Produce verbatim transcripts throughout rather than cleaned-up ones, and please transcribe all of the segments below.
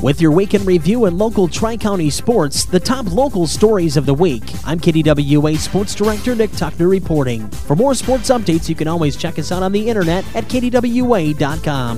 With your weekend review and local Tri-County sports, the top local stories of the week. I'm K D W A Sports Director Nick Tuckner reporting. For more sports updates, you can always check us out on the internet at K D W A dot com.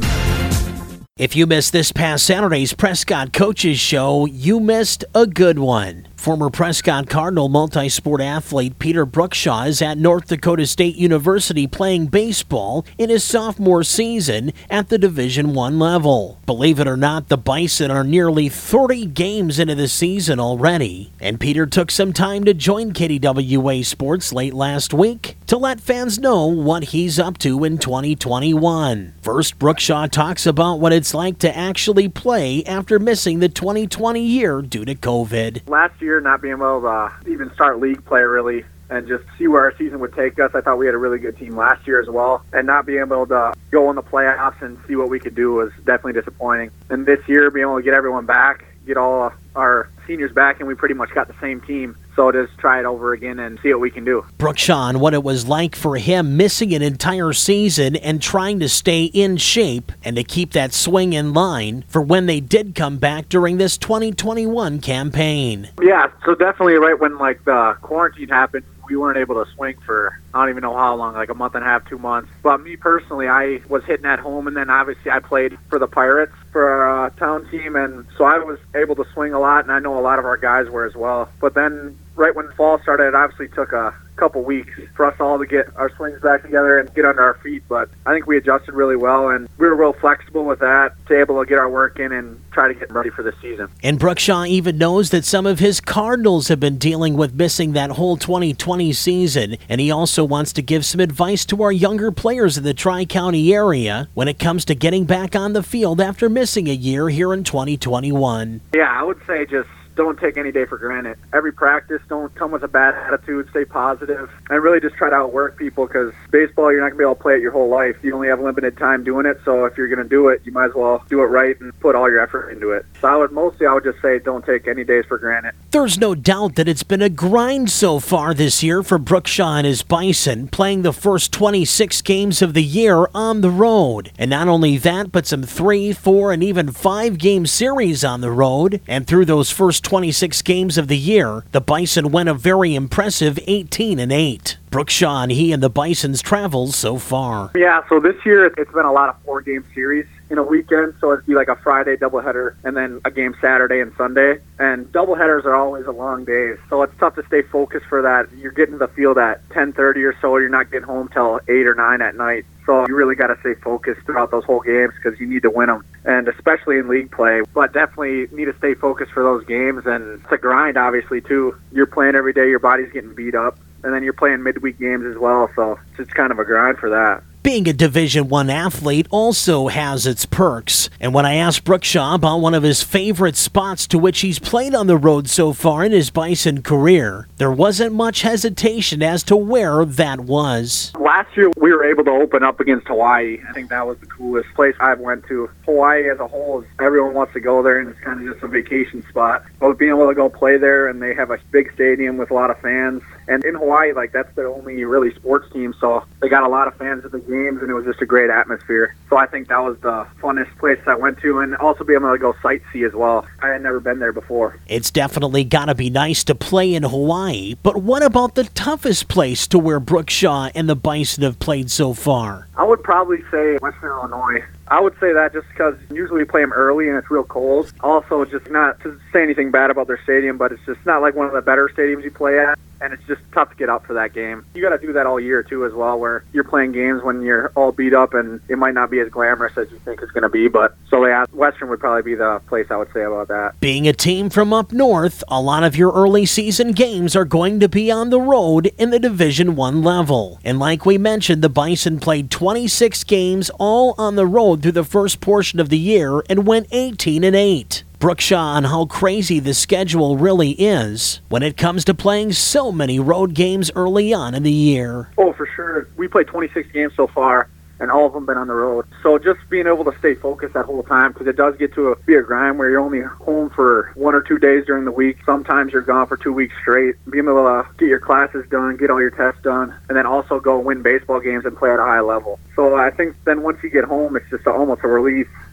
If you missed this past Saturday's Prescott Coaches Show, you missed a good one. Former Prescott Cardinal multi-sport athlete Peter Brookshaw is at North Dakota State University playing baseball in his sophomore season at the Division One level. Believe it or not, the Bison are nearly thirty games into the season already, and Peter took some time to join K D W A Sports late last week to let fans know what he's up to in twenty twenty-one. First, Brookshaw talks about what it's like to actually play after missing the twenty twenty year due to COVID. Last year, not being able to even start league play really and just see where our season would take us. I thought we had a really good team last year as well, and not being able to go in the playoffs and see what we could do was definitely disappointing. And this year, being able to get everyone back, get all our seniors back, and we pretty much got the same team. So just try it over again and see what we can do. Brookshaw, what it was like for him missing an entire season and trying to stay in shape and to keep that swing in line for when they did come back during this twenty twenty-one campaign. Yeah, so definitely right when like the quarantine happened, we weren't able to swing for I don't even know how long, like a month and a half, two months. But me personally, I was hitting at home, and then obviously I played for the Pirates for our uh, town team, and so I was able to swing a lot, and I know a lot of our guys were as well. But then right when fall started, it obviously took a couple weeks for us all to get our swings back together and get under our feet, but I think we adjusted really well, and we were real flexible with that to able to get our work in and try to get ready for the season. And Brookshaw even knows that some of his Cardinals have been dealing with missing that whole twenty twenty season, and he also wants to give some advice to our younger players in the Tri-County area when it comes to getting back on the field after missing a year here in twenty twenty-one. Yeah, I would say just don't take any day for granted. Every practice, don't come with a bad attitude, stay positive, and really just try to outwork people, because baseball, you're not going to be able to play it your whole life. You only have limited time doing it, so if you're going to do it, you might as well do it right and put all your effort into it. So I would mostly, I would just say don't take any days for granted. There's no doubt that it's been a grind so far this year for Brookshaw and his Bison, playing the first twenty-six games of the year on the road. And not only that, but some three, four, and even five-game series on the road. And through those first twenty-six games of the year, the Bison went a very impressive eighteen and eight. Brookshaw and he and the Bison's travels so far. Yeah, so this year it's been a lot of four-game series in a weekend, so it'd be like a Friday doubleheader and then a game Saturday and Sunday. And doubleheaders are always a long day, so it's tough to stay focused for that. You're getting to the field at ten thirty or so, you're not getting home till eight or nine at night. So you really got to stay focused throughout those whole games because you need to win them, and especially in league play. But definitely need to stay focused for those games, and it's a grind, obviously, too. You're playing every day, your body's getting beat up, and then you're playing midweek games as well, so it's just kind of a grind for that. Being a Division One athlete also has its perks. And when I asked Brookshaw about one of his favorite spots to which he's played on the road so far in his Bison career, there wasn't much hesitation as to where that was. Last year, we were able to open up against Hawaii. I think that was the coolest place I've went to. Hawaii as a whole, is everyone wants to go there, and it's kind of just a vacation spot. But being able to go play there, and they have a big stadium with a lot of fans. And in Hawaii, like, that's their only really sports team, so they got a lot of fans at the games, and it was just a great atmosphere. So I think that was the funnest place I went to, and also being able to go sightsee as well. I had never been there before. It's definitely got to be nice to play in Hawaii, but what about the toughest place to where Brookshaw and the Bison have played so far? I would probably say Western Illinois. I would say that just because usually we play them early and it's real cold. Also, just not to say anything bad about their stadium, but it's just not like one of the better stadiums you play at, and it's just tough to get up for that game. You got to do that all year, too, as well, where you're playing games when you're all beat up, and it might not be as glamorous as you think it's going to be. But so, yeah, Western would probably be the place I would say about that. Being a team from up north, a lot of your early season games are going to be on the road in the Division One level. And like we mentioned, the Bison played twenty-six games all on the road through the first portion of the year and went eighteen and eight. Brookshaw on how crazy the schedule really is when it comes to playing so many road games early on in the year. Oh, for sure. We played twenty-six games so far, and all of them been on the road. So just being able to stay focused that whole time, because it does get to a, be a grind where you're only home for one or two days during the week. Sometimes you're gone for two weeks straight. Being able to get your classes done, get all your tests done, and then also go win baseball games and play at a high level. So I think then once you get home, it's just almost a relief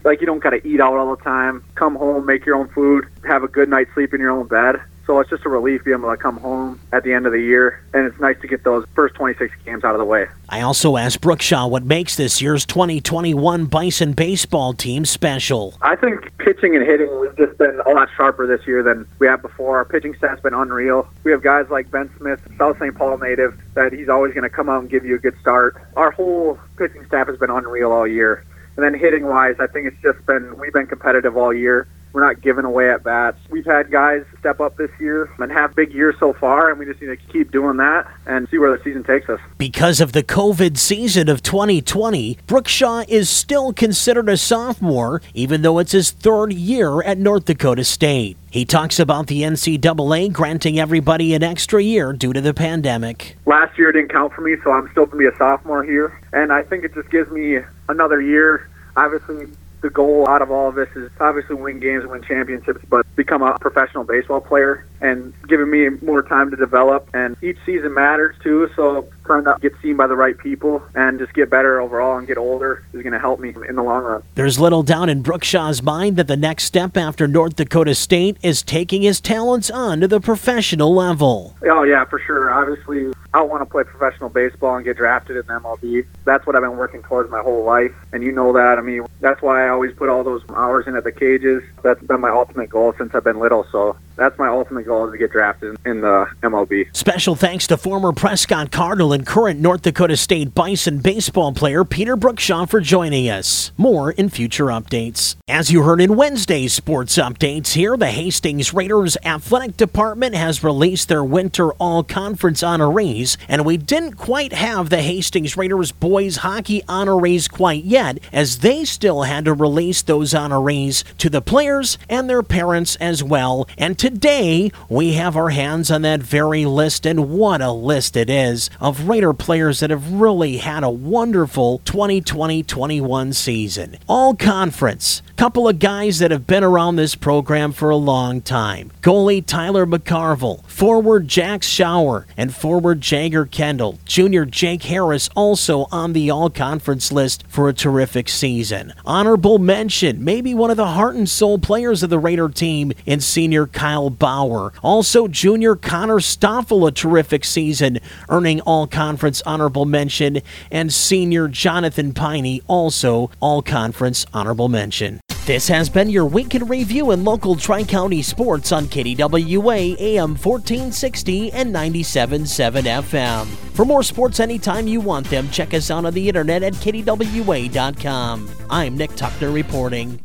like you don't got to eat out all the time. Come home, make your own food, have a good night's sleep in your own bed. So it's just a relief being able to come home at the end of the year, and it's nice to get those first twenty-six games out of the way. I also asked Brookshaw what makes this year's twenty twenty-one Bison baseball team special. I think pitching and hitting, we've just been a lot sharper this year than we have before. Our pitching staff's been unreal. We have guys like Ben Smith, South Saint Paul native, that he's always going to come out and give you a good start. Our whole pitching staff has been unreal all year. And then hitting-wise, I think it's just been, we've been competitive all year. We're not giving away at bats. We've had guys step up this year and have big years so far, and we just need to keep doing that and see where the season takes us. Because of the COVID season of twenty twenty, Brookshaw is still considered a sophomore, even though it's his third year at North Dakota State. He talks about the N C double A granting everybody an extra year due to the pandemic. Last year didn't count for me, so I'm still going to be a sophomore here, and I think it just gives me another year. Obviously, the goal out of all of this is obviously win games and win championships, but become a professional baseball player and giving me more time to develop. And each season matters too, so trying to get seen by the right people and just get better overall and get older is going to help me in the long run. There's little doubt in Brookshaw's mind that the next step after North Dakota State is taking his talents on to the professional level. Oh yeah, for sure. Obviously, I want to play professional baseball and get drafted in the M L B. That's what I've been working towards my whole life, and you know that. I mean, that's why I always put all those hours in at the cages. That's been my ultimate goal since I've been little, so that's my ultimate goal, is to get drafted in the M L B. Special thanks to former Prescott Cardinal and current North Dakota State Bison baseball player Peter Brookshaw for joining us. More in future updates. As you heard in Wednesday's sports updates here, the Hastings Raiders Athletic Department has released their Winter All-Conference honorees, and we didn't quite have the Hastings Raiders boys hockey honorees quite yet, as they still had to release those honorees to the players and their parents as well. And today, we have our hands on that very list, and what a list it is, of Raider players that have really had a wonderful twenty twenty twenty-one season. All conference. Couple of guys that have been around this program for a long time. Goalie Tyler McCarville, forward Jack Schauer, and forward Jagger Kendall. Junior Jake Harris also on the all-conference list for a terrific season. Honorable mention, maybe one of the heart and soul players of the Raider team in senior Kyle Bauer. Also junior Connor Stoffel, a terrific season, earning all-conference honorable mention, and senior Jonathan Piney, also all-conference honorable mention. This has been your Week in Review in local Tri-County sports on K D W A A M fourteen sixty and ninety-seven point seven F M. For more sports anytime you want them, check us out on the internet at K D W A dot com. I'm Nick Tuckner reporting.